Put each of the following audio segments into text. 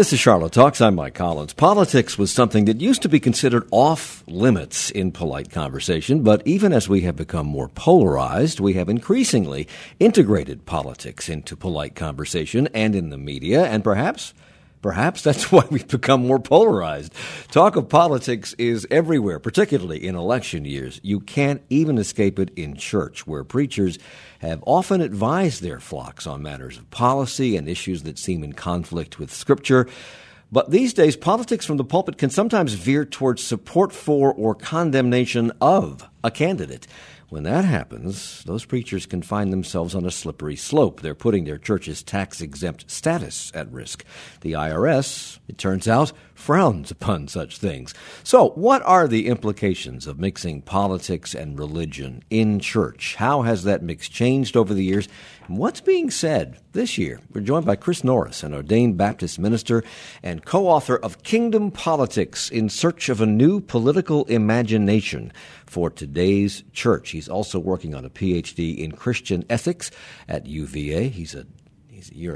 This is Charlotte Talks. I'm Mike Collins. Politics was something that used to be considered off limits in polite conversation, but even as we have become more polarized, we have increasingly integrated politics into polite conversation and in the media, and perhaps that's why we've become more polarized. Talk of politics is everywhere, particularly in election years. You can't even escape it in church, where preachers have often advised their flocks on matters of policy and issues that seem in conflict with Scripture. But these days, politics from the pulpit can sometimes veer towards support for or condemnation of a candidate. When that happens, those preachers can find themselves on a slippery slope. They're putting their church's tax-exempt status at risk. The IRS, it turns out, frowns upon such things. So, what are the implications of mixing politics and religion in church? How has that mix changed over the years? And what's being said this year? We're joined by Chris Norris, an ordained Baptist minister and co-author of Kingdom Politics: In Search of a New Political Imagination for Today's Church. He's also working on a PhD in Christian ethics at UVA. You're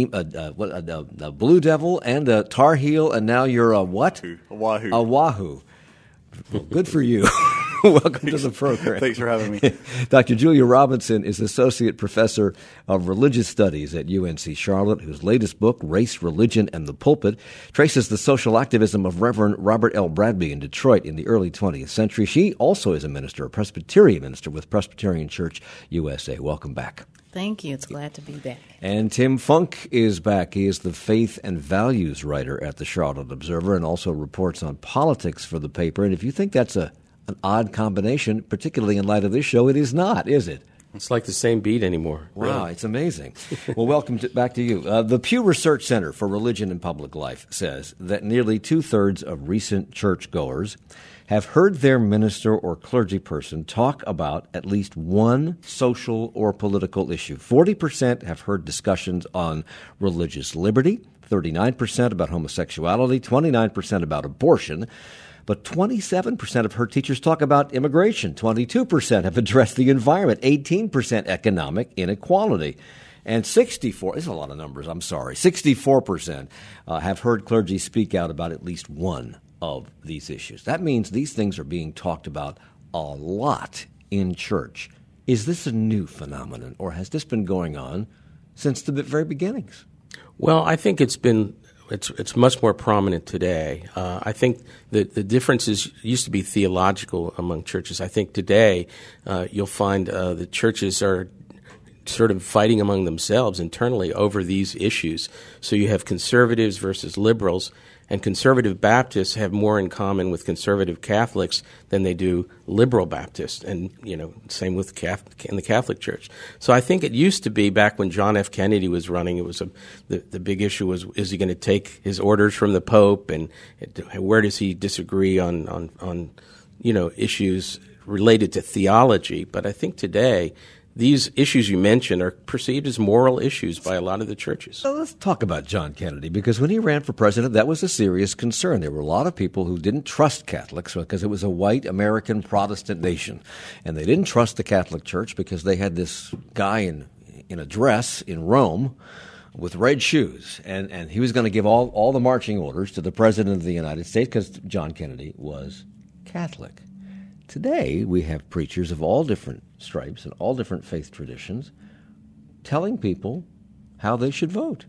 a Blue Devil and a Tar Heel, and now you're a what? A Wahoo. A Wahoo. Well, good for you. Welcome to the program. Thanks for having me. Dr. Julia Robinson is Associate Professor of Religious Studies at UNC Charlotte, whose latest book, Race, Religion, and the Pulpit, traces the social activism of Reverend Robert L. Bradby in Detroit in the early 20th century. She also is a Presbyterian minister with Presbyterian Church USA. Welcome back. Thank you. It's glad to be back. And Tim Funk is back. He is the faith and values writer at the Charlotte Observer and also reports on politics for the paper. And if you think that's an odd combination, particularly in light of this show, it is not, is it? It's like the same beat anymore. Wow, It's amazing. Well, welcome back to you. The Pew Research Center for Religion and Public Life says that nearly two-thirds of recent churchgoers have heard their minister or clergy person talk about at least one social or political issue. 40% have heard discussions on religious liberty, 39% about homosexuality, 29% about abortion. But 27% of her teachers talk about immigration. 22% have addressed the environment. 18% economic inequality. And 64, this is a lot of numbers, 64% have heard clergy speak out about at least one of these issues. That means these things are being talked about a lot in church. Is this a new phenomenon, or has this been going on since the very beginnings? Well, I think it's much more prominent today. I think that the differences used to be theological among churches. I think today you'll find the churches are sort of fighting among themselves internally over these issues. So you have conservatives versus liberals, and conservative Baptists have more in common with conservative Catholics than they do liberal Baptists, and same with in the Catholic Church. So I think it used to be back when John F. Kennedy was running, it was the big issue was, is he going to take his orders from the Pope, and where does he disagree on issues related to theology? But I think today these issues you mentioned are perceived as moral issues by a lot of the churches. So let's talk about John Kennedy, because when he ran for president, that was a serious concern. There were a lot of people who didn't trust Catholics because it was a white American Protestant nation. And they didn't trust the Catholic Church because they had this guy in a dress in Rome with red shoes. And he was going to give all the marching orders to the President of the United States because John Kennedy was Catholic. Today, we have preachers of all different stripes and all different faith traditions telling people how they should vote.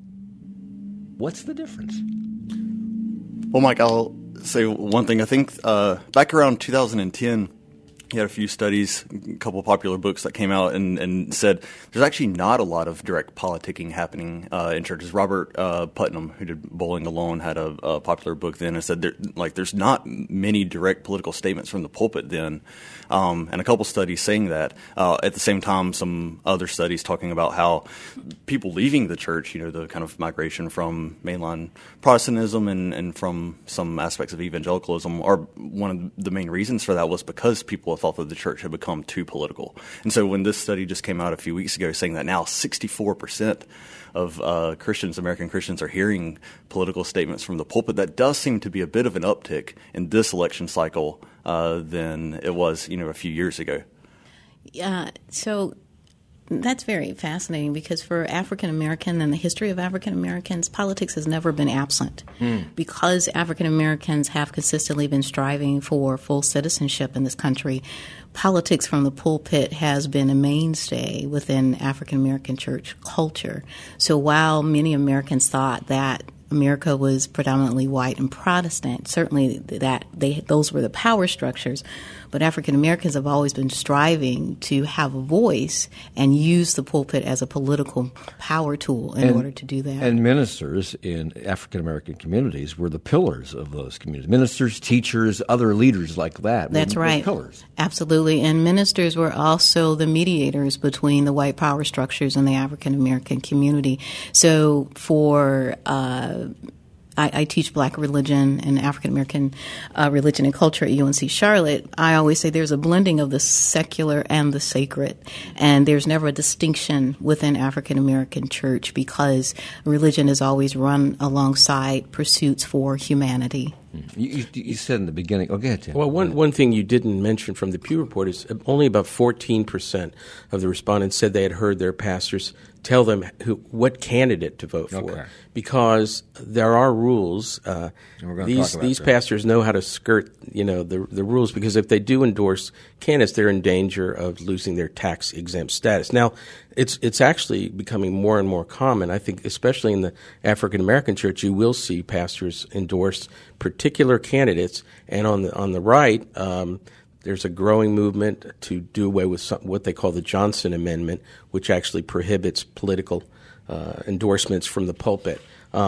What's the difference? Well, Mike, I'll say one thing. I think back around 2010, you had a few studies, a couple of popular books that came out and said there's actually not a lot of direct politicking happening in churches. Robert Putnam, who did Bowling Alone, had a popular book then and said there's not many direct political statements from the pulpit then, and a couple studies saying that. At the same time, some other studies talking about how people leaving the church, the kind of migration from mainline Protestantism and from some aspects of evangelicalism, are one of the main reasons for that was because people thought that the church had become too political. And so when this study just came out a few weeks ago saying that now 64% of American Christians are hearing political statements from the pulpit, that does seem to be a bit of an uptick in this election cycle than it was, a few years ago. So That's very fascinating because for African American and the history of African Americans, politics has never been absent. Because African Americans have consistently been striving for full citizenship in this country, politics from the pulpit has been a mainstay within African American church culture. So while many Americans thought that America was predominantly white and Protestant, certainly those were the power structures. But African Americans have always been striving to have a voice and use the pulpit as a political power tool in order to do that. And ministers in African American communities were the pillars of those communities. Ministers, teachers, other leaders like that. That's right. Pillars. Absolutely. And ministers were also the mediators between the white power structures and the African American community. So for I teach black religion and African American religion and culture at UNC Charlotte. I always say there's a blending of the secular and the sacred, and there's never a distinction within African American church because religion is always run alongside pursuits for humanity. You said in the beginning. Oh, go ahead, Tim. Well, one thing you didn't mention from the Pew Report is only about 14% of the respondents said they had heard their pastors tell them what candidate to vote for. Okay. Because there are rules. These pastors know how to skirt, the rules. Because if they do endorse candidates, they're in danger of losing their tax exempt status. Now, it's actually becoming more and more common. I think, especially in the African American church, you will see pastors endorse particular candidates. And on the right, there's a growing movement to do away with what they call the Johnson Amendment, which actually prohibits political endorsements from the pulpit.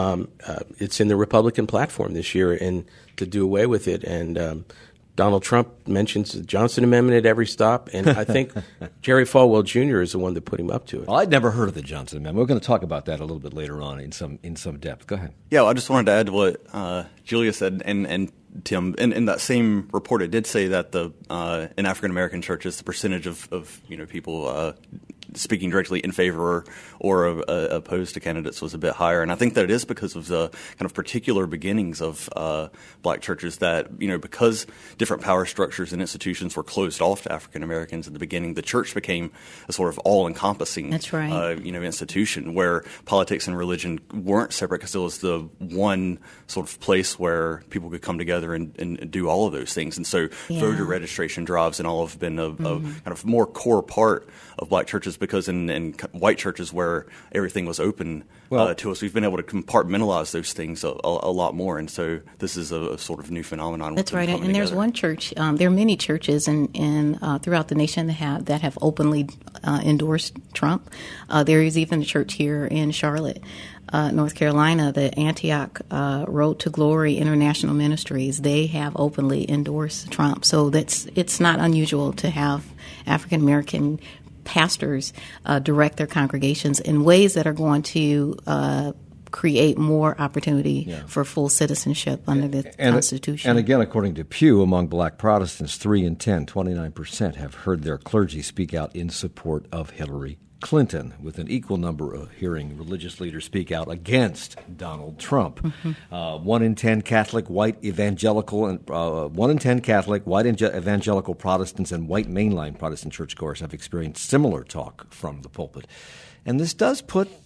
It's in the Republican platform this year, and to do away with it. And Donald Trump mentions the Johnson Amendment at every stop, and I think Jerry Falwell Jr. is the one that put him up to it. Well, I'd never heard of the Johnson Amendment. We're going to talk about that a little bit later on in some depth. Go ahead. Yeah, I just wanted to add to what Julia said, and Tim, in that same report, it did say that in African American churches, the percentage of people speaking directly in favor or opposed to candidates was a bit higher, and I think that it is because of the kind of particular beginnings of black churches that because different power structures and institutions were closed off to African Americans at the beginning, the church became a sort of all-encompassing That's right. Institution where politics and religion weren't separate because it was the one sort of place where people could come together and do all of those things. And so voter registration drives and all have been a kind of more core part of black churches because in white churches where everything was open to us, we've been able to compartmentalize those things a lot more. And so this is a sort of new phenomenon. That's right. And there's one church, there are many churches in throughout the nation that have openly endorsed Trump. There is even a church here in Charlotte, North Carolina, the Antioch Road to Glory International Ministries. They have openly endorsed Trump. So it's not unusual to have African American pastors direct their congregations in ways that are going to create more opportunity for full citizenship under the Constitution. And again, according to Pew, among black Protestants, 3 in 10, 29%, have heard their clergy speak out in support of Hillary Clinton, with an equal number of hearing religious leaders speak out against Donald Trump. 1 in 10 Catholic, white evangelical, and 1 in 10 Catholic, white evangelical Protestants, and white mainline Protestant churchgoers have experienced similar talk from the pulpit, and this does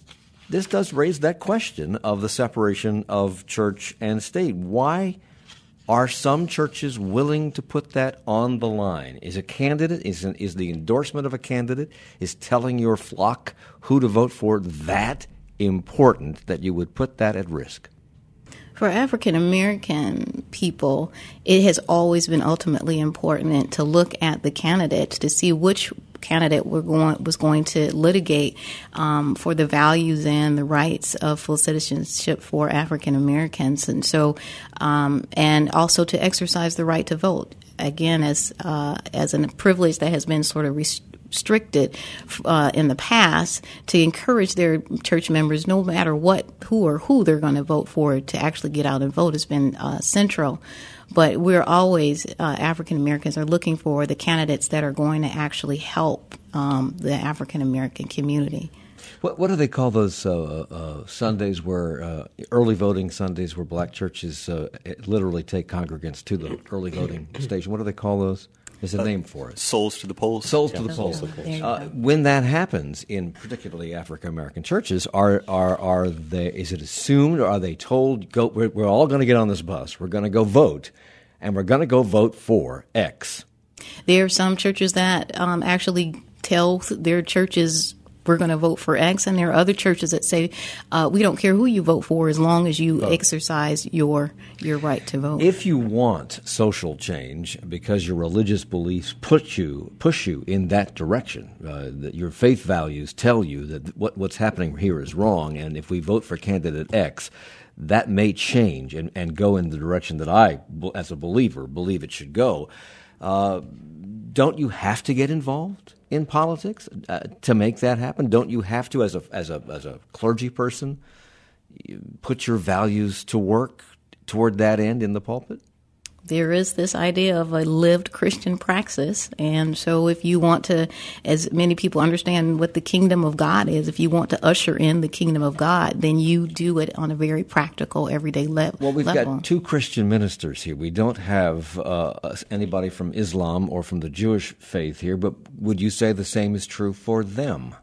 raise that question of the separation of church and state. Why are some churches willing to put that on the line? Is a candidate, is the endorsement of a candidate, is telling your flock who to vote for that important that you would put that at risk? For African American people, it has always been ultimately important to look at the candidates to see which candidate was going to litigate for the values and the rights of full citizenship for African Americans, and so and also to exercise the right to vote. Again, as a privilege that has been sort of restricted in the past, to encourage their church members, no matter who they're going to vote for, to actually get out and vote has been central. But we're always, African Americans are looking for the candidates that are going to actually help the African American community. What do they call those Sundays where early voting Sundays where black churches literally take congregants to the early voting station? What do they call those? There's a name for it. Souls to the polls. Souls to the polls. When that happens in particularly African American churches, are they? Is it assumed, or are they told, "Go, we're all going to get on this bus. We're going to go vote, and we're going to go vote for X"? There are some churches that actually tell their churches, we're going to vote for X, and there are other churches that say, we don't care who you vote for as long as you exercise your right to vote. If you want social change because your religious beliefs push you in that direction, that your faith values tell you that what's happening here is wrong, and if we vote for candidate X, that may change and go in the direction that I, as a believer, believe it should go, don't you have to get involved in politics to make that happen? Don't you have to, as a clergy person, put your values to work toward that end in the pulpit? There is this idea of a lived Christian praxis. And so if you want to, as many people understand what the kingdom of God is, if you want to usher in the kingdom of God, then you do it on a very practical, everyday level. Well, we've got two Christian ministers here. We don't have anybody from Islam or from the Jewish faith here, but would you say the same is true for them?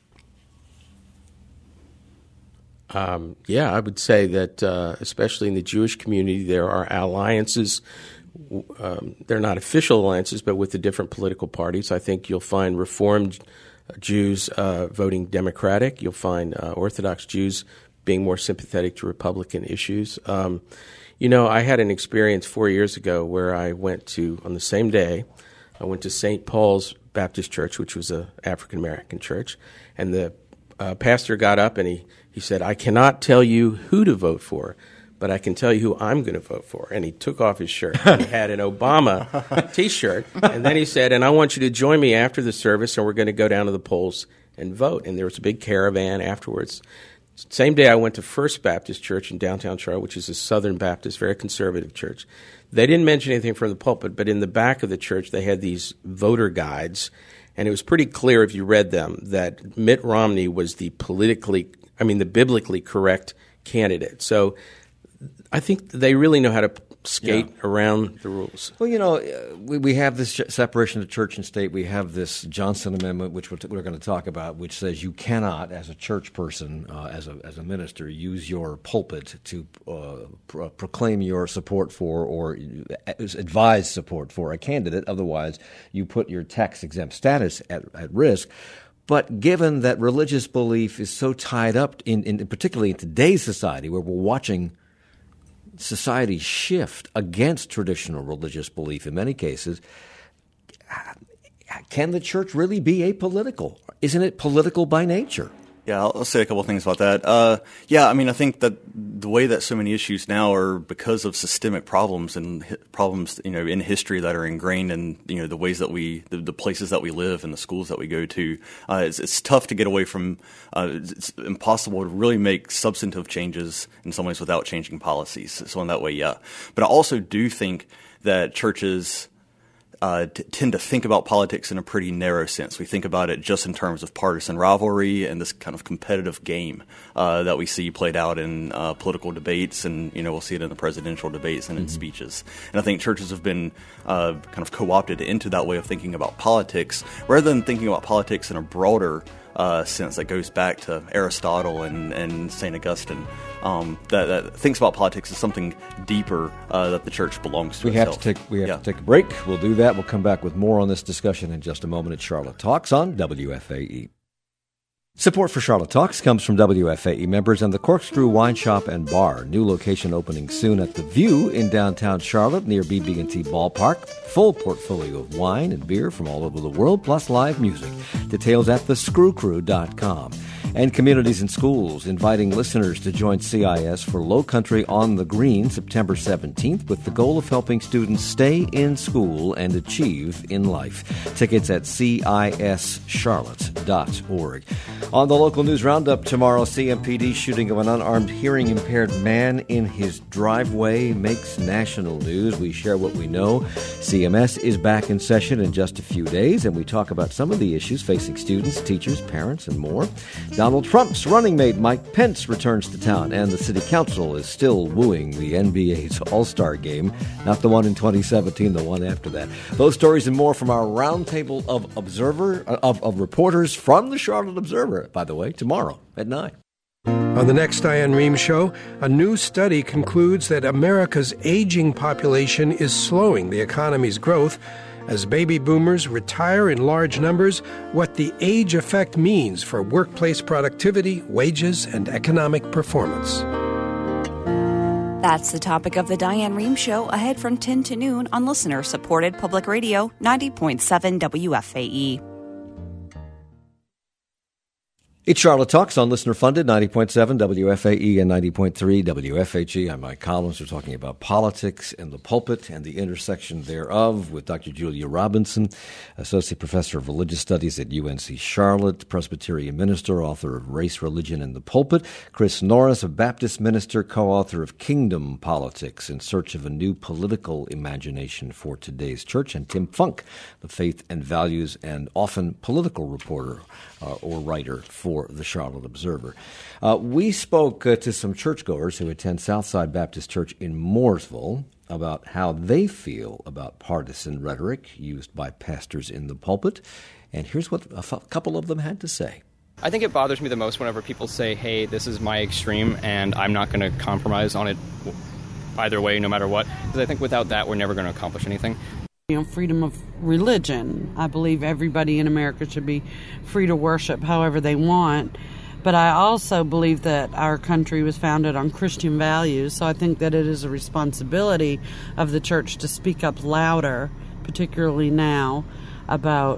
Yeah, I would say that especially in the Jewish community, there are alliances. They're not official alliances, but with the different political parties. I think you'll find Reformed Jews voting Democratic. You'll find Orthodox Jews being more sympathetic to Republican issues. I had an experience 4 years ago where I went to, on the same day, I went to St. Paul's Baptist Church, which was an African-American church, and the pastor got up and he said, I cannot tell you who to vote for, but I can tell you who I'm going to vote for. And he took off his shirt. He had an Obama T-shirt. And then he said, and I want you to join me after the service, and we're going to go down to the polls and vote. And there was a big caravan afterwards. Same day I went to First Baptist Church in downtown Charlotte, which is a Southern Baptist, very conservative church. They didn't mention anything from the pulpit, but in the back of the church they had these voter guides. And it was pretty clear if you read them that Mitt Romney was the biblically correct candidate. So I think they really know how to skate around the rules. Well, we have this separation of church and state. We have this Johnson Amendment, which we're going to talk about, which says you cannot, as a church person, as a minister, use your pulpit to proclaim your support for or advise support for a candidate. Otherwise, you put your tax-exempt status at risk. But given that religious belief is so tied up, in particularly in today's society, where we're watching society shift against traditional religious belief in many cases, can the church really be apolitical? Isn't it political by nature? Yeah, I'll say a couple of things about that. I think that the way that so many issues now are because of systemic problems and problems, in history that are ingrained in, the ways that the places that we live and the schools that we go to. It's tough to get away from. It's impossible to really make substantive changes in some ways without changing policies. So in that way, yeah. But I also do think that churches tend to think about politics in a pretty narrow sense. We think about it just in terms of partisan rivalry and this kind of competitive game that we see played out in political debates, and we'll see it in the presidential debates and in speeches. And I think churches have been kind of co-opted into that way of thinking about politics, rather than thinking about politics in a broader sense that goes back to Aristotle and St. Augustine, that thinks about politics as something deeper that the church belongs to itself. We have to take a break. We'll do that. We'll come back with more on this discussion in just a moment at Charlotte Talks on WFAE. Support for Charlotte Talks comes from WFAE members and the Corkscrew Wine Shop and Bar. New location opening soon at The View in downtown Charlotte near BB&T Ballpark. Full portfolio of wine and beer from all over the world, plus live music. Details at thescrewcrew.com. And Communities in Schools, inviting listeners to join CIS for Low Country on the Green September 17th with the goal of helping students stay in school and achieve in life. Tickets at cischarlotte.org. On the local news roundup tomorrow, CMPD shooting of an unarmed hearing-impaired man in his driveway makes national news. We share what we know. CMS is back in session in just a few days, and we talk about some of the issues facing students, teachers, parents, and more. Donald Trump's running mate Mike Pence returns to town, and the city council is still wooing the NBA's All-Star Game. Not the one in 2017, the one after that. Those stories and more from our roundtable of reporters from the Charlotte Observer, by the way, tomorrow at 9. On the next Diane Rehm Show, a new study concludes that America's aging population is slowing the economy's growth. As baby boomers retire in large numbers, what the age effect means for workplace productivity, wages, and economic performance. That's the topic of the Diane Rehm Show, ahead from 10 to noon on listener-supported Public Radio 90.7 WFAE. It's Charlotte Talks on listener-funded 90.7 WFAE and 90.3 WFHE. I'm Mike Collins. We're talking about politics and the pulpit and the intersection thereof with Dr. Julia Robinson, Associate Professor of Religious Studies at UNC Charlotte, Presbyterian minister, author of Race, Religion, and the Pulpit. Chris Norris, a Baptist minister, co-author of Kingdom Politics, In Search of a New Political Imagination for Today's Church. And Tim Funk, the faith and values and often political reporter or writer for the Charlotte Observer. We spoke to some churchgoers who attend Southside Baptist Church in Mooresville about how they feel about partisan rhetoric used by pastors in the pulpit. And here's what a couple of them had to say. I think it bothers me the most whenever people say, hey, this is my extreme and I'm not going to compromise on it either way, no matter what. Because I think without that, we're never going to accomplish anything. Freedom of religion. I believe everybody in America should be free to worship however they want. But I also believe that our country was founded on Christian values, so I think that it is a responsibility of the church to speak up louder, particularly now, about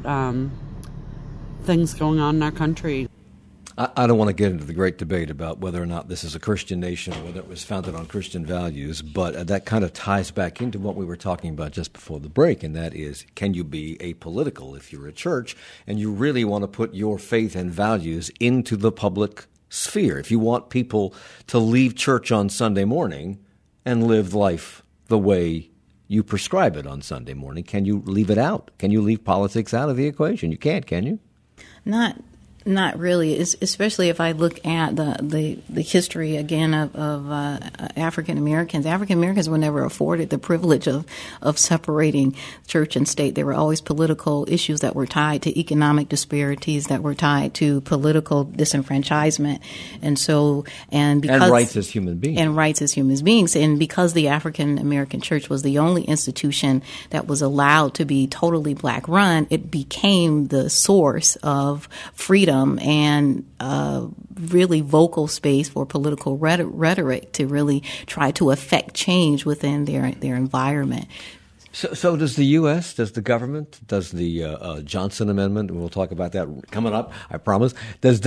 things going on in our country. I don't want to get into the great debate about whether or not this is a Christian nation or whether it was founded on Christian values, but that kind of ties back into what we were talking about just before the break, and that is, can you be apolitical if you're a church and you really want to put your faith and values into the public sphere? If you want people to leave church on Sunday morning and live life the way you prescribe it on Sunday morning, can you leave it out? Can you leave politics out of the equation? You can't, can you? Not really, especially if I look at the history, again, of African Americans. African Americans were never afforded the privilege of separating church and state. There were always political issues that were tied to economic disparities, that were tied to political disenfranchisement. And rights as human beings. And because the African American church was the only institution that was allowed to be totally black run, it became the source of freedom and really vocal space for political rhetoric to really try to affect change within their environment. So does the U.S., does the government, does the Johnson Amendment, and we'll talk about that coming up, I promise, is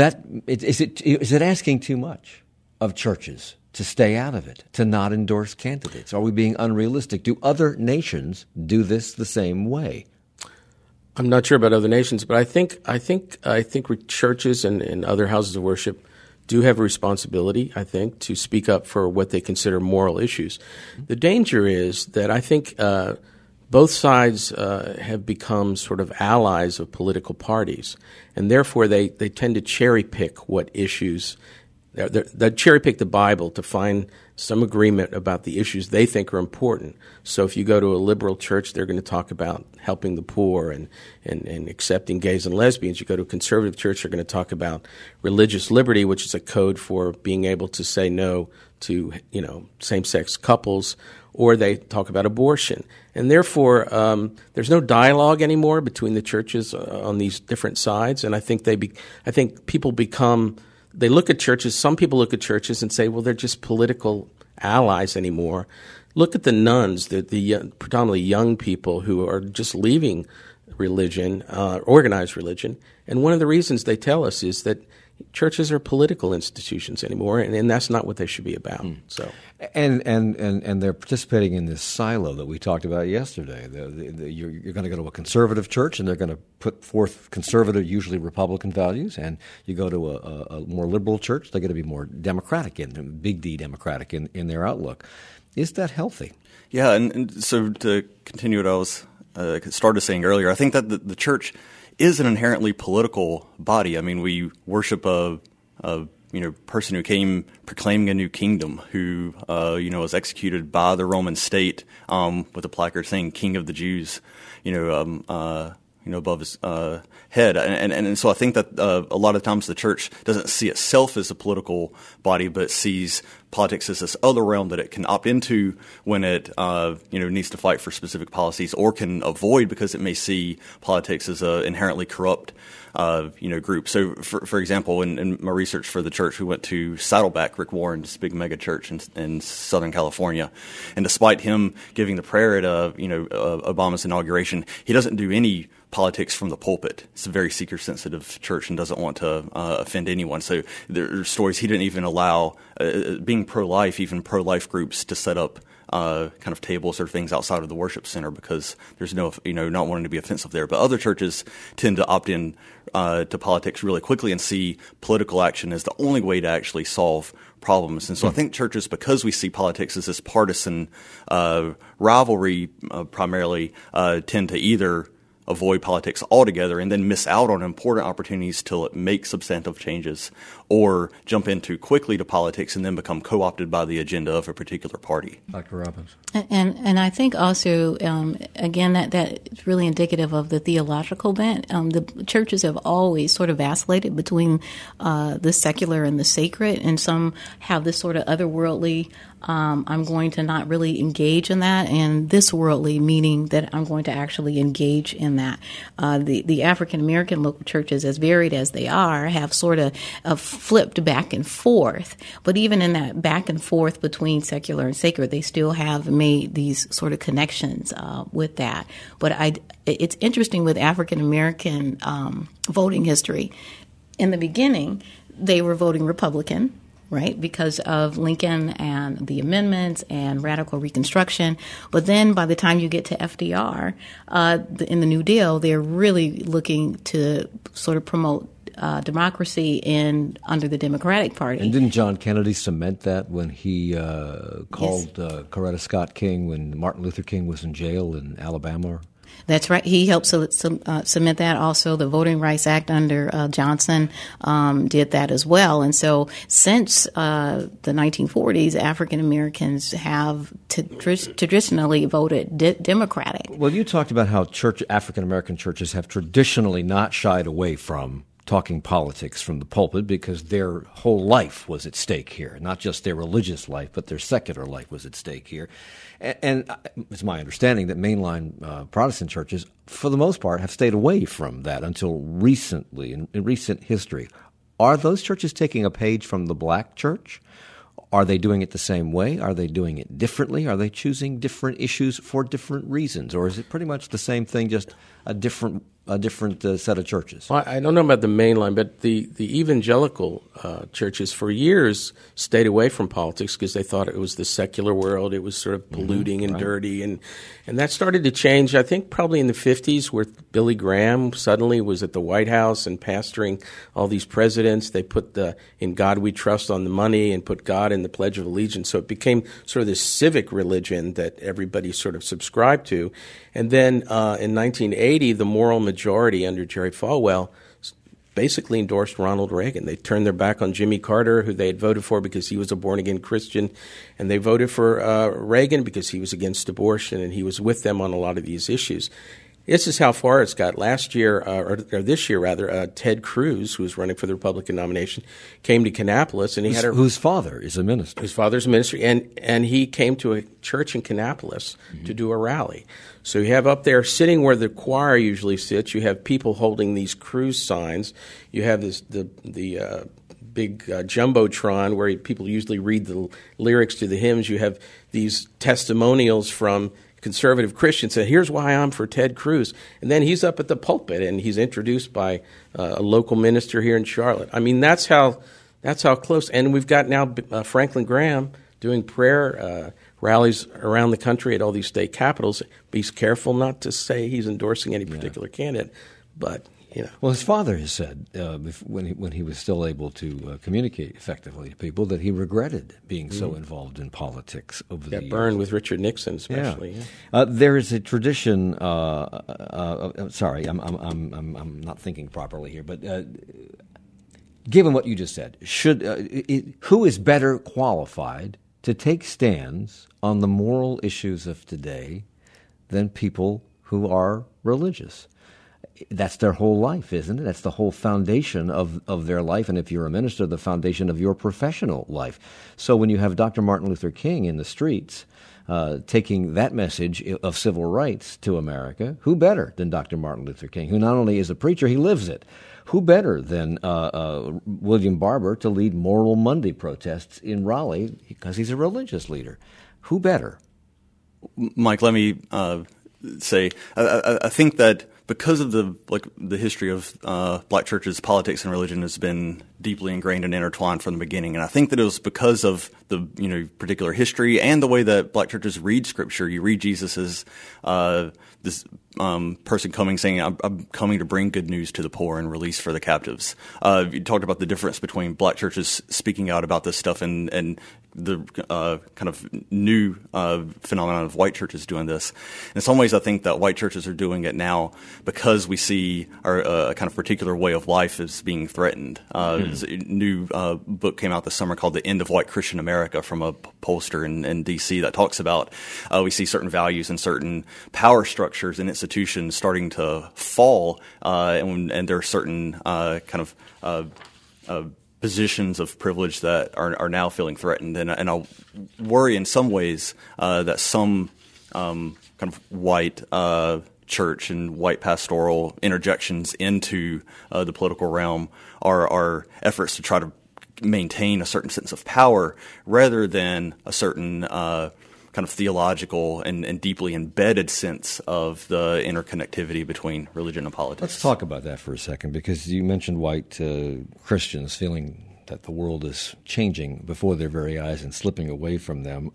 it asking too much of churches to stay out of it, to not endorse candidates? Are we being unrealistic? Do other nations do this the same way? I'm not sure about other nations, but I think churches and other houses of worship do have a responsibility, I think, to speak up for what they consider moral issues. The danger is that I think both sides have become sort of allies of political parties, and therefore they tend to cherry pick what issues. They cherry pick the Bible to find some agreement about the issues they think are important. So if you go to a liberal church, they're going to talk about helping the poor and accepting gays and lesbians. You go to a conservative church, they're going to talk about religious liberty, which is a code for being able to say no to, same-sex couples, or they talk about abortion. And therefore, there's no dialogue anymore between the churches on these different sides. And I think people become. They look at churches, some people look at churches and say, well, they're just political allies anymore. Look at the nuns, the predominantly young people who are just leaving religion, organized religion. And one of the reasons they tell us is that, churches are political institutions anymore, and that's not what they should be about. So, and they're participating in this silo that we talked about yesterday. You're going to go to a conservative church, and they're going to put forth conservative, usually Republican values, and you go to a more liberal church, they're going to be more Democratic, big D Democratic in their outlook. Is that healthy? Yeah, and so to continue what I was started saying earlier, I think that the church is an inherently political body. I mean, we worship a person who came proclaiming a new kingdom, who was executed by the Roman state with a placard saying "King of the Jews," above his head. And so I think that a lot of times the church doesn't see itself as a political body, but sees politics as this other realm that it can opt into when it needs to fight for specific policies, or can avoid because it may see politics as a inherently corrupt group. So, for example, in my research for the church, we went to Saddleback, Rick Warren's big mega church in Southern California, and despite him giving the prayer at Obama's inauguration, he doesn't do any politics from the pulpit. It's a very seeker-sensitive church and doesn't want to offend anyone. So there are stories he didn't even allow, being pro-life, even pro-life groups to set up kind of tables or things outside of the worship center because there's not wanting to be offensive there. But other churches tend to opt in to politics really quickly and see political action as the only way to actually solve problems. And so I think churches, because we see politics as this partisan rivalry primarily, tend to either avoid politics altogether and then miss out on important opportunities to make substantive changes, or jump in too quickly to politics and then become co-opted by the agenda of a particular party. Dr. Robbins. And I think also, again, that is really indicative of the theological bent. The churches have always sort of vacillated between the secular and the sacred, and some have this sort of otherworldly, I'm going to not really engage in that, and this worldly, meaning that I'm going to actually engage in that. The African American local churches, as varied as they are, have sort of flipped back and forth. But even in that back and forth between secular and sacred, they still have made these sort of connections with that. But it's interesting with African American voting history. In the beginning, they were voting Republican, right, because of Lincoln and the amendments and radical Reconstruction. But then by the time you get to FDR, in the New Deal, they're really looking to sort of promote democracy under the Democratic Party. And didn't John Kennedy cement that when he called Coretta Scott King when Martin Luther King was in jail in Alabama? That's right. He helped cement that. Also, the Voting Rights Act under Johnson did that as well. And so since the 1940s, African Americans have traditionally voted Democratic. Well, you talked about how African American churches have traditionally not shied away from talking politics from the pulpit because their whole life was at stake here. Not just their religious life, but their secular life was at stake here. And it's my understanding that mainline Protestant churches, for the most part, have stayed away from that until recently, in recent history. Are those churches taking a page from the black church? Are they doing it the same way? Are they doing it differently? Are they choosing different issues for different reasons? Or is it pretty much the same thing, just a different set of churches? Well, I don't know about the mainline, but the evangelical churches for years stayed away from politics because they thought it was the secular world. It was sort of polluting and dirty. And that started to change, I think, probably in the 50s, where Billy Graham suddenly was at the White House and pastoring all these presidents. They put "In God We Trust" on the money and put God in the Pledge of Allegiance. So it became sort of this civic religion that everybody sort of subscribed to. And then in 1980, the moral majority under Jerry Falwell basically endorsed Ronald Reagan. They turned their back on Jimmy Carter, who they had voted for because he was a born-again Christian, and they voted for Reagan because he was against abortion, and he was with them on a lot of these issues. This is how far it's got. Last year, or this year rather, Ted Cruz, who was running for the Republican nomination, came to Kannapolis, and whose father is a minister. His father's a minister, and he came to a church in Kannapolis to do a rally. So you have up there, sitting where the choir usually sits, you have people holding these Cruz signs. You have the big jumbotron where people usually read the lyrics to the hymns. You have these testimonials from conservative Christian say, here's why I'm for Ted Cruz. And then he's up at the pulpit and he's introduced by a local minister here in Charlotte. I mean, that's how close. And we've got now Franklin Graham doing prayer rallies around the country at all these state capitals. Be careful not to say he's endorsing any particular candidate, but you know. Well, his father has said when he was still able to communicate effectively to people that he regretted being so involved in politics over the years. Got burned with Richard Nixon, especially. Yeah. There is a tradition. Sorry, I'm not thinking properly here, but. Given what you just said, who is better qualified to take stands on the moral issues of today than people who are religious? That's their whole life, isn't it? That's the whole foundation of their life, and if you're a minister, the foundation of your professional life. So when you have Dr. Martin Luther King in the streets taking that message of civil rights to America, who better than Dr. Martin Luther King, who not only is a preacher, he lives it? Who better than William Barber to lead Moral Monday protests in Raleigh because he's a religious leader? Who better? Mike, let me say I think that because of the history of black churches, politics and religion has been deeply ingrained and intertwined from the beginning, and I think that it was because of the particular history and the way that black churches read Scripture. You read Jesus as this person coming, saying, "I'm coming to bring good news to the poor and release for the captives." You talked about the difference between black churches speaking out about this stuff and the kind of new phenomenon of white churches doing this. In some ways, I think that white churches are doing it now because we see our kind of particular way of life is being threatened. A new book came out this summer called "The End of White Christian America" from a pollster in D.C. that talks about we see certain values and certain power structures and institutions starting to fall, and there are certain kind of positions of privilege that are now feeling threatened, and I worry in some ways that some kind of white church and white pastoral interjections into the political realm are efforts to try to maintain a certain sense of power rather than a certain kind of theological and deeply embedded sense of the interconnectivity between religion and politics. Let's talk about that for a second, because you mentioned white Christians feeling that the world is changing before their very eyes and slipping away from them.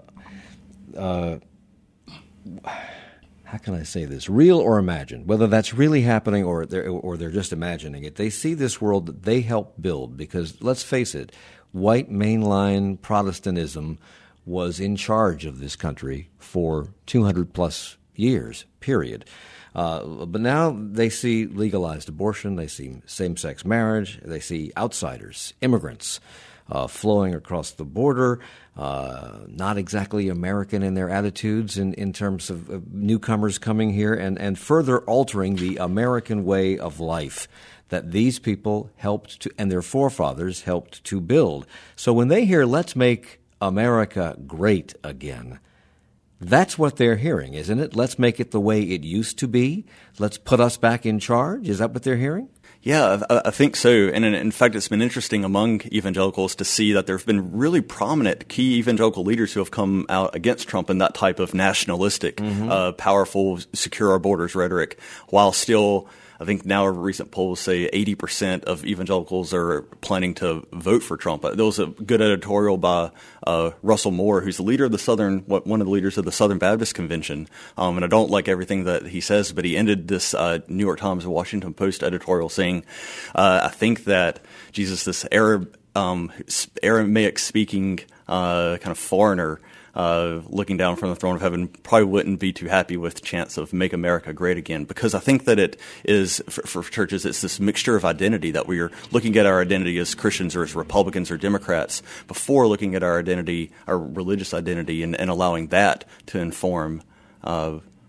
How can I say this? Real or imagined, whether that's really happening or they're just imagining it, they see this world that they helped build, because let's face it, white mainline Protestantism was in charge of this country for 200 plus years, period. But now they see legalized abortion, they see same-sex marriage, they see outsiders, immigrants, flowing across the border, not exactly American in their attitudes in terms of newcomers coming here and further altering the American way of life that these people helped to, and their forefathers helped to build. So when they hear, "Let's make America great again," that's what they're hearing, isn't it? Let's make it the way it used to be. Let's put us back in charge. Is that what they're hearing? Yeah, I think so. And in fact, it's been interesting among evangelicals to see that there have been really prominent key evangelical leaders who have come out against Trump and that type of nationalistic, powerful, secure our borders rhetoric, while still, I think now recent polls say 80% of evangelicals are planning to vote for Trump. There was a good editorial by Russell Moore, who's the leader of one of the leaders of the Southern Baptist Convention. And I don't like everything that he says, but he ended this New York Times and Washington Post editorial saying, I think that Jesus, this Aramaic speaking kind of foreigner, looking down from the throne of heaven, probably wouldn't be too happy with the chance of make America great again, because I think that it is, for churches, it's this mixture of identity, that we are looking at our identity as Christians or as Republicans or Democrats before looking at our identity, our religious identity, and allowing that to inform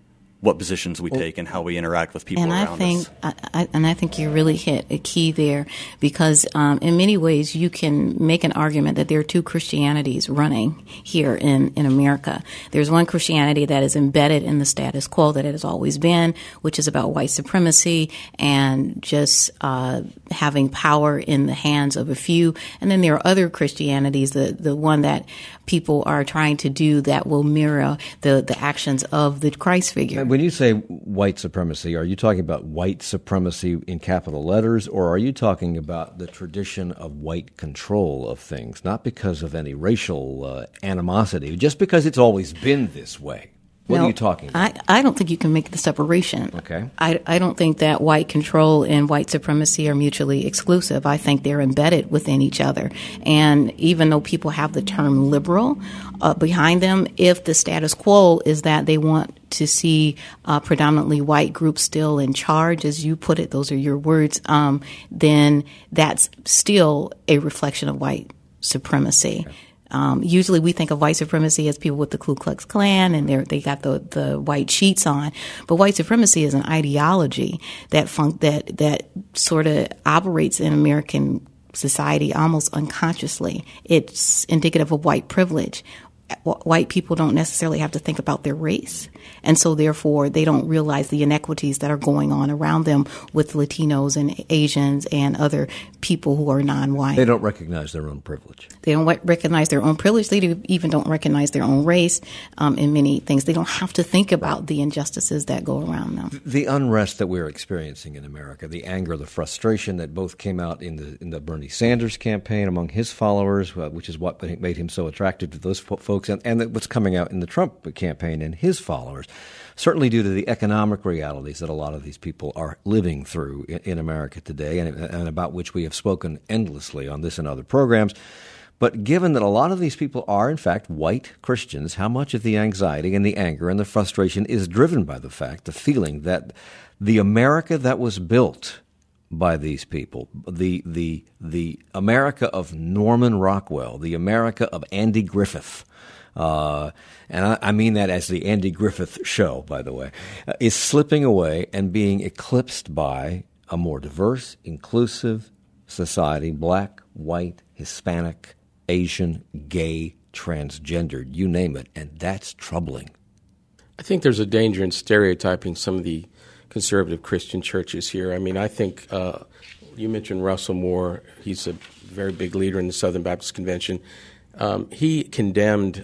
what positions we take and how we interact with people around us. I think you really hit a key there, because in many ways you can make an argument that there are two Christianities running here in America. There's one Christianity that is embedded in the status quo that it has always been, which is about white supremacy and just having power in the hands of a few. And then there are other Christianities, the one that people are trying to do that will mirror the actions of the Christ figure. When you say white supremacy, are you talking about white supremacy in capital letters, or are you talking about the tradition of white control of things, not because of any racial animosity, just because it's always been this way? What are you talking about? I don't think you can make the separation. Okay. I don't think that white control and white supremacy are mutually exclusive. I think they're embedded within each other. And even though people have the term liberal behind them, if the status quo is that they want to see predominantly white groups still in charge, as you put it, those are your words, then that's still a reflection of white supremacy. Okay. Usually we think of white supremacy as people with the Ku Klux Klan and they got the white sheets on. But white supremacy is an ideology that sort of operates in American society almost unconsciously. It's indicative of white privilege. White people don't necessarily have to think about their race, and so therefore they don't realize the inequities that are going on around them with Latinos and Asians and other people who are non-white. They don't recognize their own privilege. They don't recognize their own privilege. They even don't recognize their own race in many things. They don't have to think about the injustices that go around them. The unrest that we're experiencing in America, the anger, the frustration that both came out in the Bernie Sanders campaign among his followers, which is what made him so attractive to those folks, and what's coming out in the Trump campaign and his followers, certainly due to the economic realities that a lot of these people are living through in America today, and about which we have spoken endlessly on this and other programs. But given that a lot of these people are, in fact, white Christians, how much of the anxiety and the anger and the frustration is driven by the feeling that the America that was built by these people, the America of Norman Rockwell, the America of Andy Griffith, and I mean that as the Andy Griffith Show, by the way, is slipping away and being eclipsed by a more diverse, inclusive society, black, white, Hispanic, Asian, gay, transgendered, you name it, and that's troubling. I think there's a danger in stereotyping some of the conservative Christian churches here. I mean, I think you mentioned Russell Moore. He's a very big leader in the Southern Baptist Convention. He condemned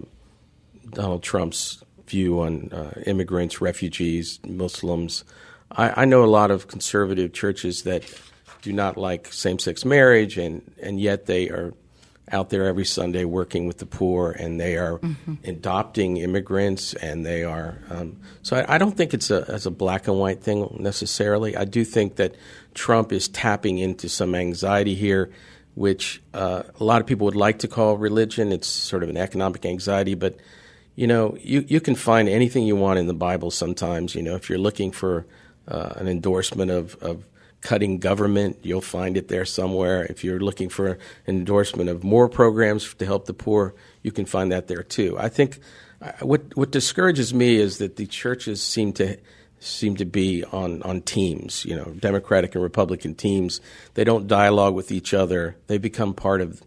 Donald Trump's view on immigrants, refugees, Muslims. I know a lot of conservative churches that do not like same-sex marriage, and yet they are out there every Sunday working with the poor, and they are adopting immigrants, and they are so I don't think it's a black and white thing necessarily. I do think that Trump is tapping into some anxiety here, which a lot of people would like to call religion. It's sort of an economic anxiety, but you can find anything you want in the Bible sometimes. If you're looking for an endorsement of cutting government, you'll find it there somewhere. If you're looking for an endorsement of more programs to help the poor, you can find that there too. I think what discourages me is that the churches seem to be on teams, Democratic and Republican teams. They don't dialogue with each other. They become part of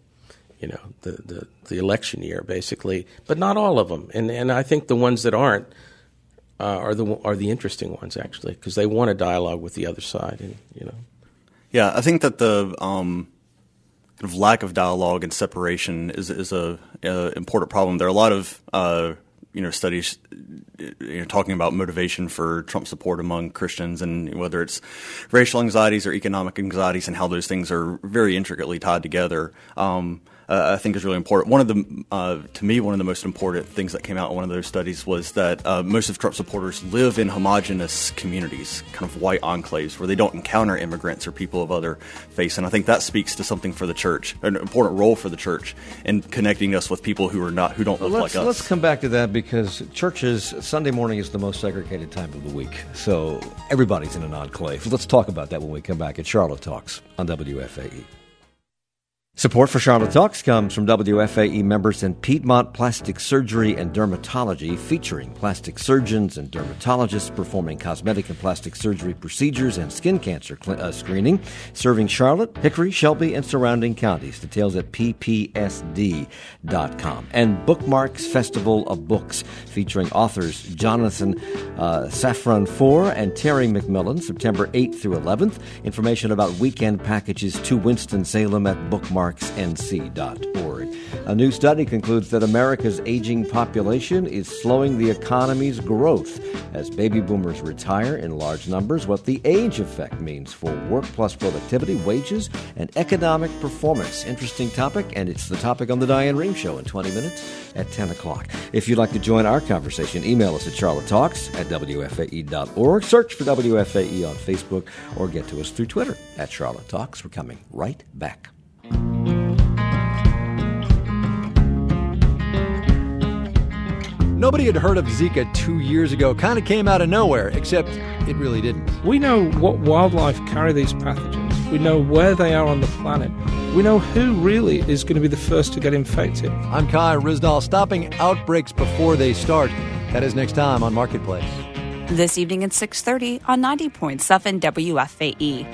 the election year basically, but not all of them. And I think the ones that aren't are the interesting ones actually, because they want to dialogue with the other side, and Yeah, I think that the kind of lack of dialogue and separation is a important problem. There are a lot of studies talking about motivation for Trump support among Christians, and whether it's racial anxieties or economic anxieties, and how those things are very intricately tied together. I think is really important. To me, one of the most important things that came out in one of those studies was that most of Trump supporters live in homogenous communities, kind of white enclaves, where they don't encounter immigrants or people of other faith. And I think that speaks to something for the church, an important role for the church in connecting us with people who don't look like us. Let's come back to that, because churches, Sunday morning is the most segregated time of the week. So everybody's in an enclave. Let's talk about that when we come back at Charlotte Talks on WFAE. Support for Charlotte Talks comes from WFAE members in Piedmont Plastic Surgery and Dermatology, featuring plastic surgeons and dermatologists performing cosmetic and plastic surgery procedures and skin cancer screening, serving Charlotte, Hickory, Shelby, and surrounding counties. Details at ppsd.com. And Bookmarks Festival of Books, featuring authors Jonathan Safran Foer and Terry McMillan, September 8th through 11th. Information about weekend packages to Winston-Salem at bookmarksnc.org. A new study concludes that America's aging population is slowing the economy's growth as baby boomers retire in large numbers. What the age effect means for work plus productivity, wages, and economic performance. Interesting topic, and it's the topic on the Diane Rehm Show in 20 minutes at 10 o'clock. If you'd like to join our conversation, email us at charlottetalks@wfae.org. Search for WFAE on Facebook or get to us through Twitter at Charlotte Talks. We're coming right back. Nobody had heard of Zika 2 years ago. Kind of came out of nowhere, except it really didn't. We know what wildlife carry these pathogens. We know where they are on the planet. We know who really is going to be the first to get infected. I'm Kai Rizdal, stopping outbreaks before they start. That is next time on Marketplace. This evening at 6:30 on 90.7 WFAE.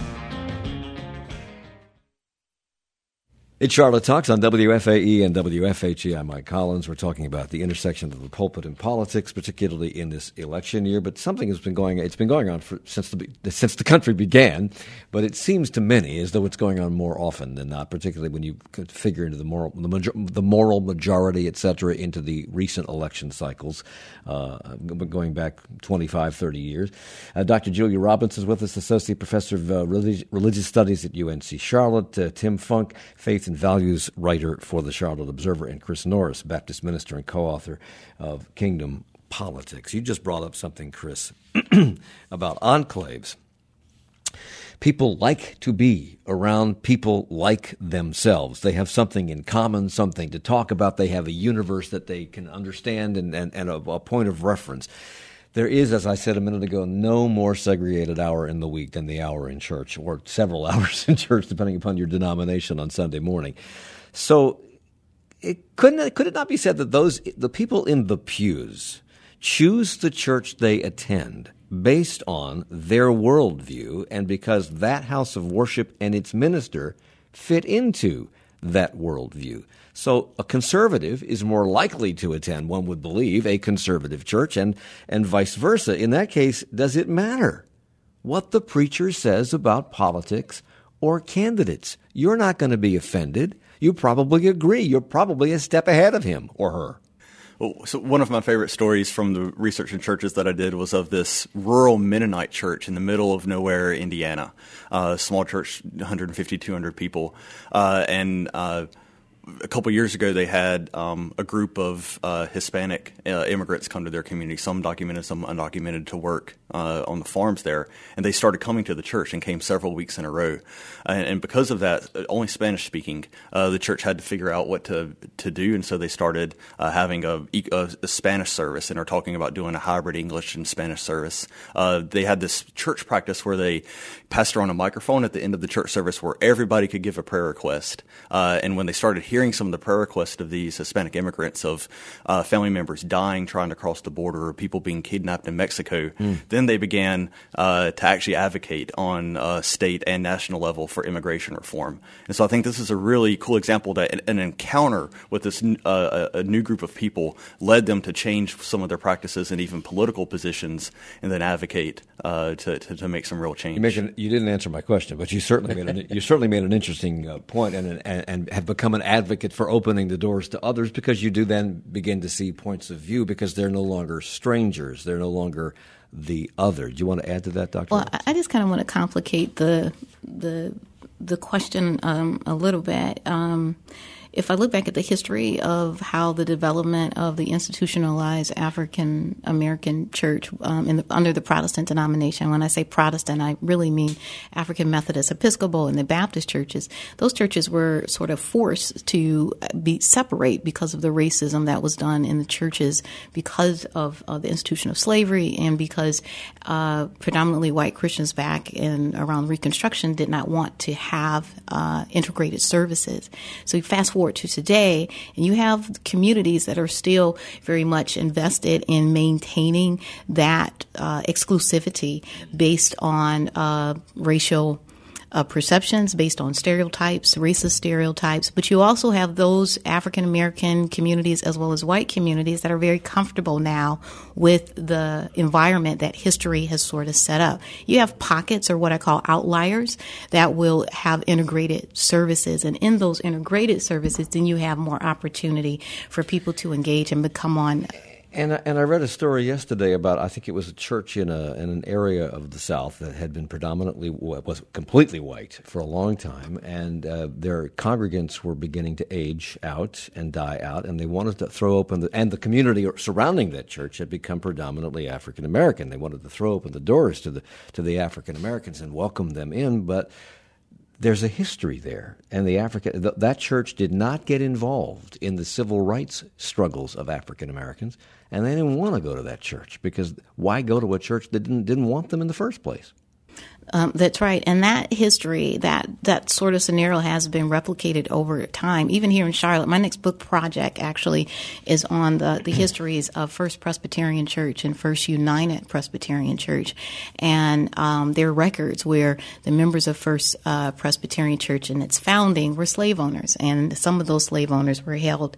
It's Charlotte Talks on WFAE and WFHE. I'm Mike Collins. We're talking about the intersection of the pulpit and politics, particularly in this election year. But something has been going on since the country began. But it seems to many as though it's going on more often than not, particularly when you could figure into the moral majority, et cetera, into the recent election cycles, going back 25, 30 years. Dr. Julia Robinson is with us, Associate Professor of Religious Studies at UNC Charlotte. Tim Funk, Faith and Values writer for the Charlotte Observer, and Chris Norris, Baptist minister and co-author of Kingdom Politics. You just brought up something, Chris, about enclaves. People like to be around people like themselves. They have something in common, something to talk about. They have a universe that they can understand and a point of reference. There is, as I said a minute ago, no more segregated hour in the week than the hour in church, or several hours in church, depending upon your denomination on Sunday morning. So could it not be said that the people in the pews choose the church they attend based on their worldview, and because that house of worship and its minister fit into that worldview? So a conservative is more likely to attend, one would believe, a conservative church, and vice versa. In that case, does it matter what the preacher says about politics or candidates? You're not going to be offended. You probably agree. You're probably a step ahead of him or her. Well, so one of my favorite stories from the research in churches that I did was of this rural Mennonite church in the middle of nowhere, Indiana. Small church, 150, 200 people. A couple years ago, they had a group of Hispanic immigrants come to their community, some documented, some undocumented, to work on the farms there. And they started coming to the church and came several weeks in a row. And because of that, only Spanish speaking, the church had to figure out what to do. And so they started having a Spanish service and are talking about doing a hybrid English and Spanish service. They had this church practice where they passed around a microphone at the end of the church service where everybody could give a prayer request. And when they started hearing some of the prayer requests of these Hispanic immigrants of family members dying trying to cross the border or people being kidnapped in Mexico, then they began to actually advocate on state and national level for immigration reform. And so I think this is a really cool example that an encounter with this a new group of people led them to change some of their practices and even political positions, and then advocate to make some real change. You didn't answer my question, but you certainly made an interesting point and have become an advocate for opening the doors to others, because you do then begin to see points of view because they're no longer strangers. They're no longer the other. Do you want to add to that, Dr. Well, I just kind of want to complicate the question a little bit. if I look back at the history of how the development of the institutionalized African American church under the Protestant denomination, when I say Protestant, I really mean African Methodist, Episcopal, and the Baptist churches. Those churches were sort of forced to separate because of the racism that was done in the churches because of the institution of slavery and because predominantly white Christians back in around Reconstruction did not want to have integrated services. So you fast forward to today, and you have communities that are still very much invested in maintaining that exclusivity based on racial perceptions, based on stereotypes, racist stereotypes. But you also have those African American communities as well as white communities that are very comfortable now with the environment that history has sort of set up. You have pockets, or what I call outliers, that will have integrated services. And in those integrated services, then you have more opportunity for people to engage and become on. And I read a story yesterday about, I think it was a church in an area of the South that had been was completely white for a long time, and their congregants were beginning to age out and die out, and they wanted to throw open and the community surrounding that church had become predominantly African American. They wanted to throw open the doors to the African Americans and welcome them in, but there's a history there, and that church did not get involved in the civil rights struggles of African Americans, and they didn't want to go to that church because why go to a church that didn't want them in the first place? That's right. And that history, that sort of scenario has been replicated over time. Even here in Charlotte, my next book project actually is on the histories of First Presbyterian Church and First United Presbyterian Church. And there are records where the members of First Presbyterian Church and its founding were slave owners. And some of those slave owners were held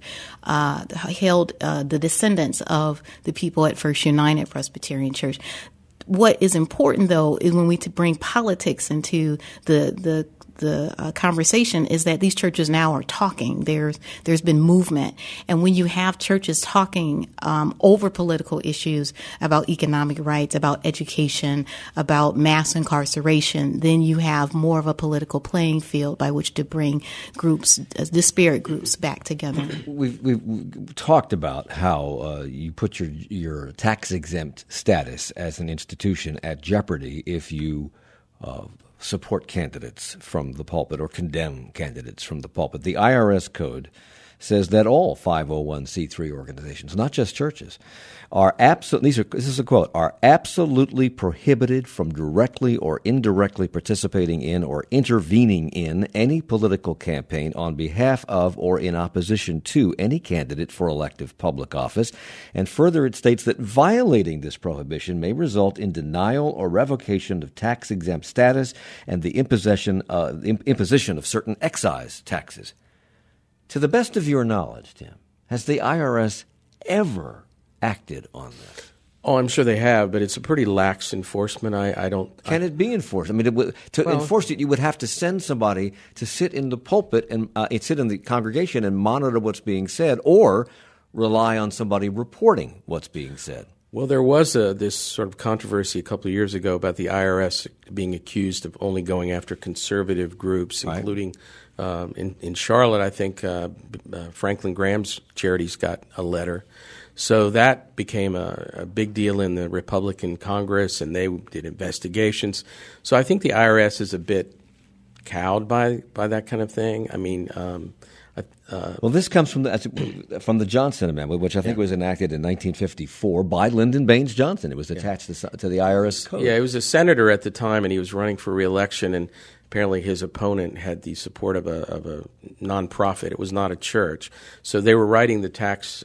the descendants of the people at First United Presbyterian Church. What is important, though, is when we bring politics into the conversation is that these churches now are talking. There's been movement. And when you have churches talking over political issues about economic rights, about education, about mass incarceration, then you have more of a political playing field by which to bring disparate groups back together. We've talked about how you put your tax-exempt status as an institution at jeopardy if you support candidates from the pulpit or condemn candidates from the pulpit. The IRS code says that all 501c3 organizations, not just churches, are this is a quote, are absolutely prohibited from directly or indirectly participating in or intervening in any political campaign on behalf of or in opposition to any candidate for elective public office. And further, it states that violating this prohibition may result in denial or revocation of tax-exempt status and the imposition of certain excise taxes. To the best of your knowledge, Tim, has the IRS ever acted on this? Oh, I'm sure they have, but it's a pretty lax enforcement. Can it be enforced? I mean, enforce it, you would have to send somebody to sit in the pulpit and sit in the congregation and monitor what's being said, or rely on somebody reporting what's being said. Well, there was this sort of controversy a couple of years ago about the IRS being accused of only going after conservative groups, right, including in Charlotte, I think Franklin Graham's charities got a letter. So that became a big deal in the Republican Congress, and they did investigations. So I think the IRS is a bit cowed by that kind of thing. I mean, well, this comes from the Johnson Amendment, which I think was enacted in 1954 by Lyndon Baines Johnson. It was attached to the IRS code. Yeah, he was a senator at the time, and he was running for re-election, and apparently his opponent had the support of a nonprofit. It was not a church. So they were rewriting the tax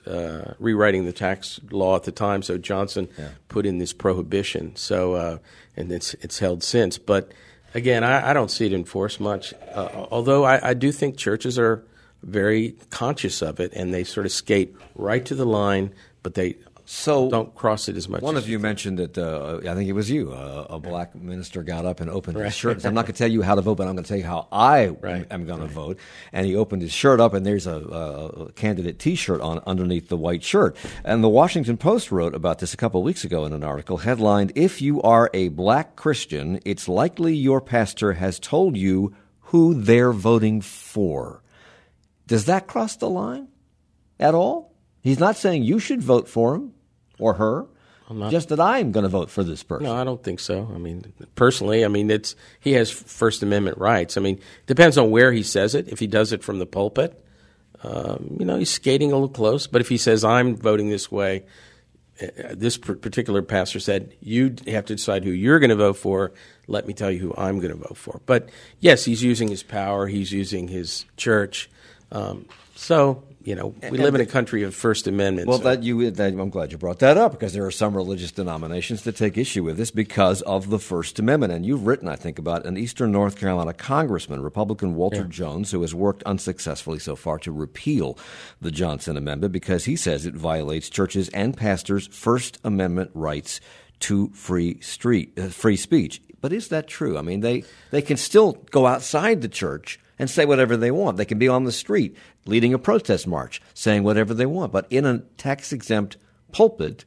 law at the time, so Johnson put in this prohibition. So and it's held since. But again, I don't see it enforced much, although I do think churches are very conscious of it, and they sort of skate right to the line, but they don't cross it as much. One of you mentioned that, I think it was you, a black minister got up and opened his shirt. So I'm not going to tell you how to vote, but I'm going to tell you how I am going to vote. And he opened his shirt up, and there's a candidate T-shirt on underneath the white shirt. And the Washington Post wrote about this a couple of weeks ago in an article headlined, "If you are a black Christian, it's likely your pastor has told you who they're voting for." Does that cross the line at all? He's not saying you should vote for him or her, just that I'm going to vote for this person. No, I don't think so. I mean, personally, he has First Amendment rights. I mean, depends on where he says it. If he does it from the pulpit, he's skating a little close. But if he says, I'm voting this way, this particular pastor said, you have to decide who you're going to vote for. Let me tell you who I'm going to vote for. But yes, he's using his power. He's using his church. We live in a country of First Amendment. Well, I'm glad you brought that up, because there are some religious denominations that take issue with this because of the First Amendment. And you've written, I think, about an Eastern North Carolina congressman, Republican Walter Jones, who has worked unsuccessfully so far to repeal the Johnson Amendment because he says it violates churches' and pastors' First Amendment rights to free speech. But is that true? I mean, they can still go outside the church and say whatever they want. They can be on the street leading a protest march, saying whatever they want. But in a tax-exempt pulpit,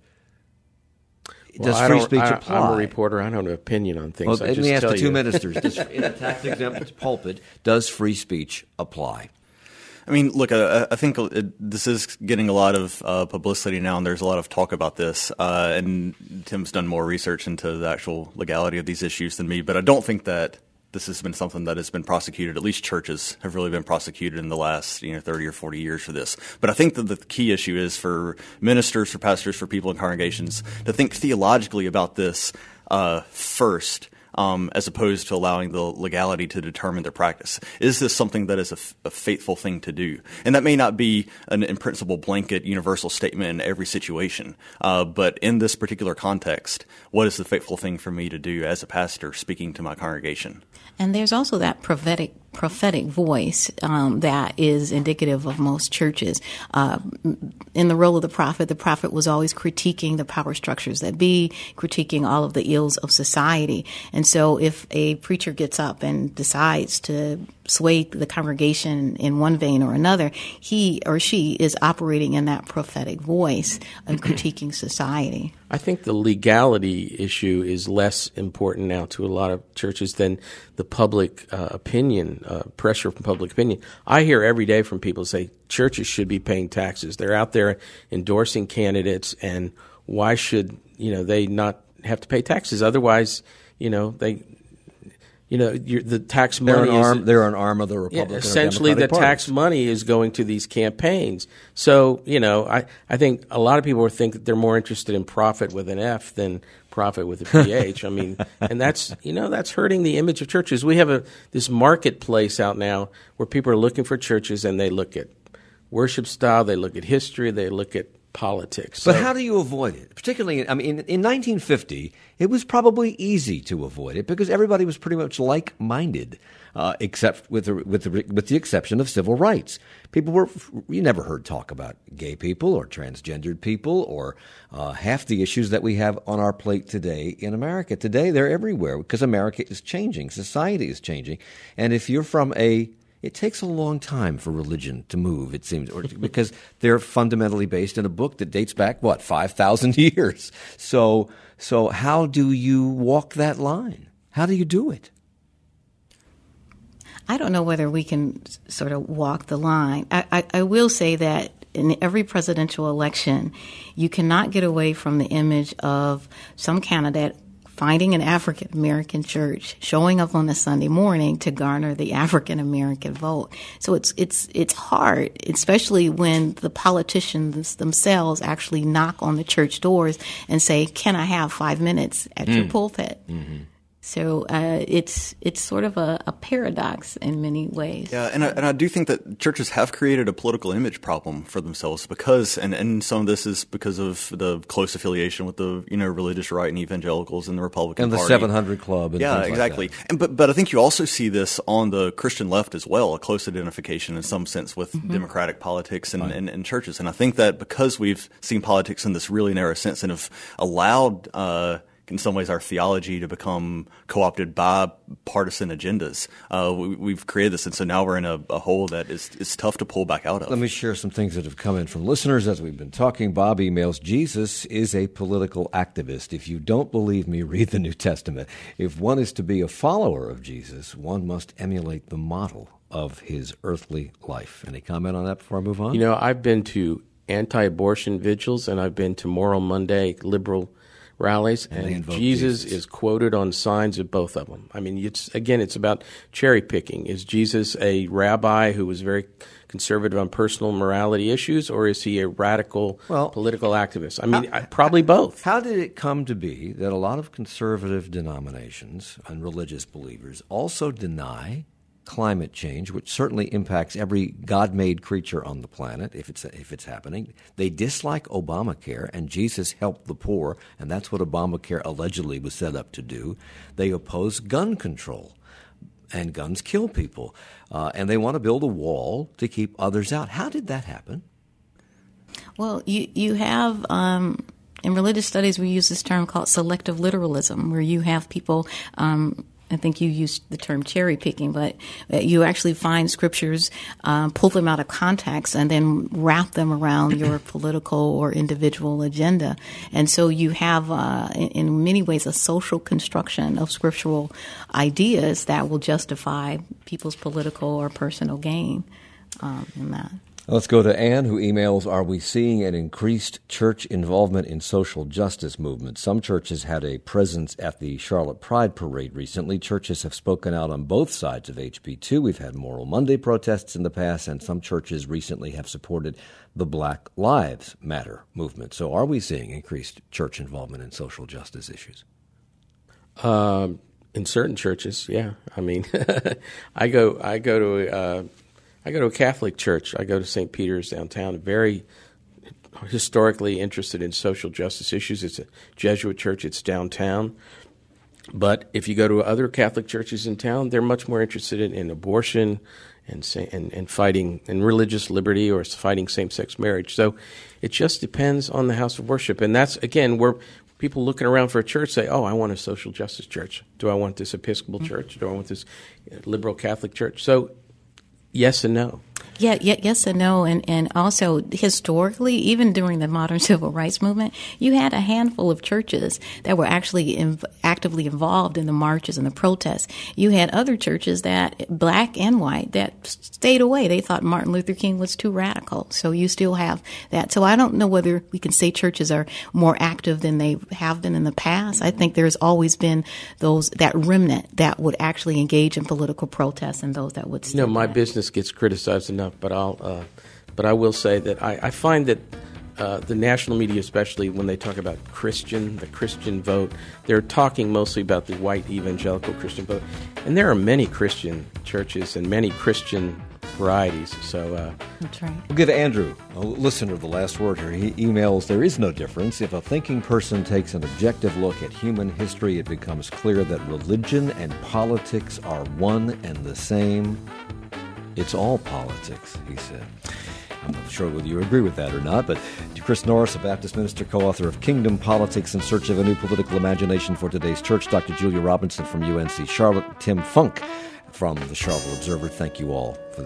does free speech apply? I'm a reporter. I don't have an opinion on things. Well, let me ask the two ministers. In a tax-exempt pulpit, does free speech apply? I mean, look, I think this is getting a lot of publicity now, and there's a lot of talk about this. And Tim's done more research into the actual legality of these issues than me, but I don't think that this has been something that has been prosecuted. At least churches have really been prosecuted in the last 30 or 40 years for this. But I think that the key issue is for ministers, for pastors, for people in congregations to think theologically about this first, as opposed to allowing the legality to determine their practice. Is this something that is a faithful thing to do? And that may not be an in principle blanket universal statement in every situation, but in this particular context, what is the faithful thing for me to do as a pastor speaking to my congregation? And there's also that prophetic voice that is indicative of most churches. In the role of the prophet was always critiquing the power structures that be, critiquing all of the ills of society. And so if a preacher gets up and decides to sway the congregation in one vein or another, he or she is operating in that prophetic voice and critiquing society. I think the legality issue is less important now to a lot of churches than the public opinion, pressure from public opinion. I hear every day from people say churches should be paying taxes. They're out there endorsing candidates, and why should they not have to pay taxes? Otherwise, the tax money they're an arm of the Republican. Essentially, the tax money is going to these campaigns. So, I think a lot of people think that they're more interested in profit with an F than profit with a PH. I mean, and that's hurting the image of churches. We have this marketplace out now where people are looking for churches, and they look at worship style, they look at history, they look at politics. But how do you avoid it? Particularly, in 1950, it was probably easy to avoid it because everybody was pretty much like-minded, except with the exception of civil rights. You never heard talk about gay people or transgendered people or half the issues that we have on our plate today in America. Today, they're everywhere because America is changing, society is changing, and if you're from it takes a long time for religion to move, it seems, because they're fundamentally based in a book that dates back, 5,000 years. So how do you walk that line? How do you do it? I don't know whether we can sort of walk the line. I will say that in every presidential election, you cannot get away from the image of some candidate finding an African American church, showing up on a Sunday morning to garner the African American vote. So it's hard, especially when the politicians themselves actually knock on the church doors and say, "Can I have 5 minutes at your pulpit?" Mm-hmm. So it's sort of a paradox in many ways. Yeah, and I do think that churches have created a political image problem for themselves because, and some of this is because of the close affiliation with the religious right and evangelicals and the Republican Party. And the 700 Club. And yeah, things exactly. Like that. But I think you also see this on the Christian left as well, a close identification in some sense with democratic politics and churches. And I think that because we've seen politics in this really narrow sense and have allowed in some ways our theology to become co-opted by partisan agendas. We've created this, and so now we're in a hole that is tough to pull back out of. Let me share some things that have come in from listeners as we've been talking. Bob emails, Jesus is a political activist. If you don't believe me, read the New Testament. If one is to be a follower of Jesus, one must emulate the model of his earthly life. Any comment on that before I move on? You know, I've been to anti-abortion vigils, and I've been to Moral Monday liberal rallies, and Jesus is quoted on signs at both of them. I mean, it's about cherry picking. Is Jesus a rabbi who was very conservative on personal morality issues, or is he a radical political activist? I mean, probably both. How did it come to be that a lot of conservative denominations and religious believers also deny climate change, which certainly impacts every God-made creature on the planet if it's happening? They dislike Obamacare, and Jesus helped the poor, and that's what Obamacare allegedly was set up to do. They oppose gun control, and guns kill people, and they want to build a wall to keep others out. How did that happen? Well, you have in religious studies we use this term called selective literalism, where you have people I think you used the term cherry picking, but you actually find scriptures, pull them out of context, and then wrap them around your political or individual agenda. And so you have, in many ways, a social construction of scriptural ideas that will justify people's political or personal gain in that. Let's go to Ann, who emails, are we seeing an increased church involvement in social justice movements? Some churches had a presence at the Charlotte Pride Parade recently. Churches have spoken out on both sides of HB2. We've had Moral Monday protests in the past, and some churches recently have supported the Black Lives Matter movement. So are we seeing increased church involvement in social justice issues? In certain churches, yeah. I mean, I go to a Catholic church. I go to St. Peter's downtown, very historically interested in social justice issues. It's a Jesuit church. It's downtown. But if you go to other Catholic churches in town, they're much more interested in abortion and fighting and religious liberty or fighting same-sex marriage. So it just depends on the house of worship. And that's, again, where people looking around for a church say, oh, I want a social justice church. Do I want this Episcopal church? Do I want this liberal Catholic church? So yes and no. Yeah, yes and no. And also historically, even during the modern civil rights movement, you had a handful of churches that were actually actively involved in the marches and the protests. You had other churches that, black and white, that stayed away. They thought Martin Luther King was too radical. So you still have that. So I don't know whether we can say churches are more active than they have been in the past. I think there's always been that remnant that would actually engage in political protests and those that would stay my back. business gets criticized enough, but I will say that I find that the national media, especially when they talk about the Christian vote, they're talking mostly about the white evangelical Christian vote, and there are many Christian churches and many Christian varieties. So that's right. We'll give Andrew, a listener, the last word here. He emails, there is no difference. If a thinking person takes an objective look at human history, it becomes clear that religion and politics are one and the same. It's all politics, he said. I'm not sure whether you agree with that or not, but to Chris Norris, a Baptist minister, co-author of Kingdom Politics in Search of a New Political Imagination for Today's Church, Dr. Julia Robinson from UNC Charlotte, Tim Funk from the Charlotte Observer, thank you all for this.